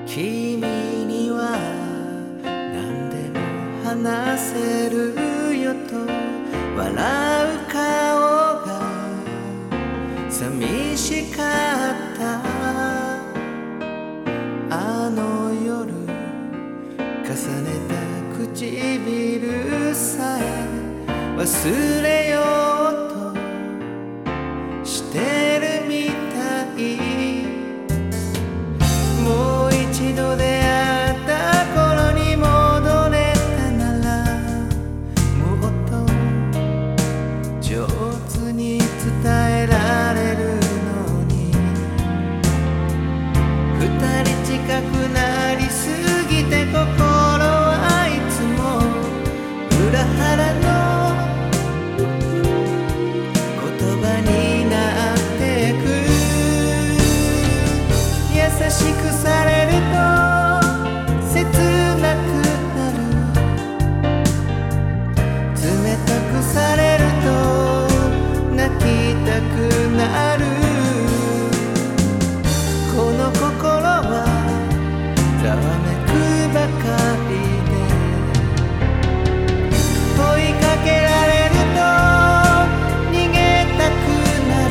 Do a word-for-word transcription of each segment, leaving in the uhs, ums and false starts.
君には何でも話せるよと笑う顔が寂しかったあの夜重ねた唇さえ忘れようとしてるみたいもう一度出会った頃に戻れたならもっと上手に伝えられるのに二人近くなりすぎて心はいつも裏腹の言葉になってく優しくされると切なくなる冷たくされると泣きたくなるこの心はざわめくばかりで追いかけられると逃げたくなる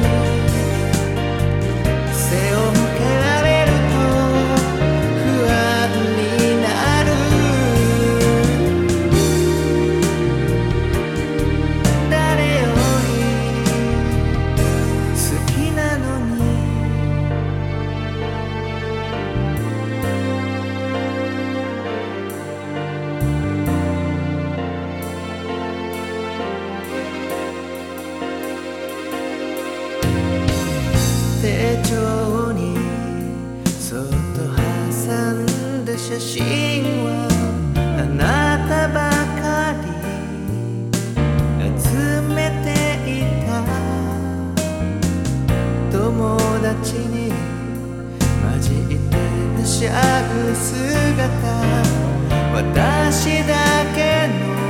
背を向けられると不安になる誰より好きなのに手帳にそっと挟んだ写真はあなたばかり集めていた友達に混じってはしゃぐ姿私だけの